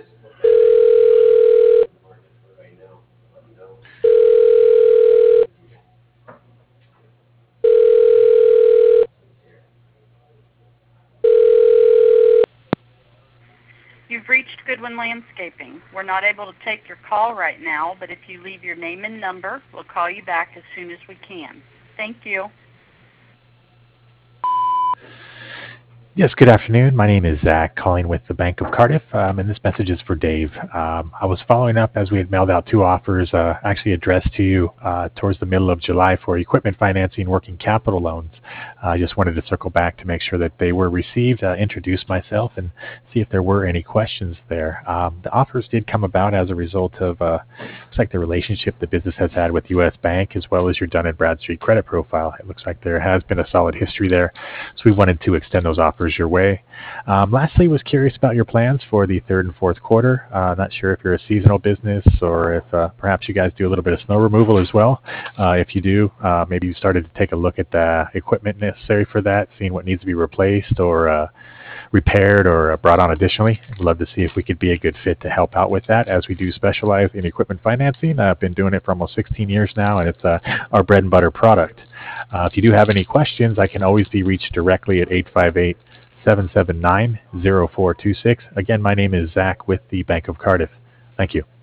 You've reached Goodwin Landscaping. We're not able to take your call right now, but if you leave your name and number, we'll call you back as soon as we can. Thank you. Yes, good afternoon. My name is Zach, calling with the Bank of Cardiff, and this message is for Dave. I was following up as we had mailed out two offers, actually addressed to you towards the middle of July for equipment financing working capital loans. I just wanted to circle back to make sure that they were received, introduce myself, and see if there were any questions there. The offers did come about as a result of looks like the relationship the business has had with U.S. Bank as well as your Dun & Bradstreet credit profile. It looks like there has been a solid history there, so we wanted to extend those offers your way. Lastly, was curious about your plans for the third and fourth quarter. Not sure if you're a seasonal business or if perhaps you guys do a little bit of snow removal as well. If you do, maybe you started to take a look at the equipment necessary for that, seeing what needs to be replaced or repaired or brought on additionally. I'd love to see if we could be a good fit to help out with that, as we do specialize in equipment financing. I've been doing it for almost 16 years now, and it's our bread and butter product. If you do have any questions, I can always be reached directly at 858-779-0426. Again, my name is Zach with the Bank of Cardiff. Thank you.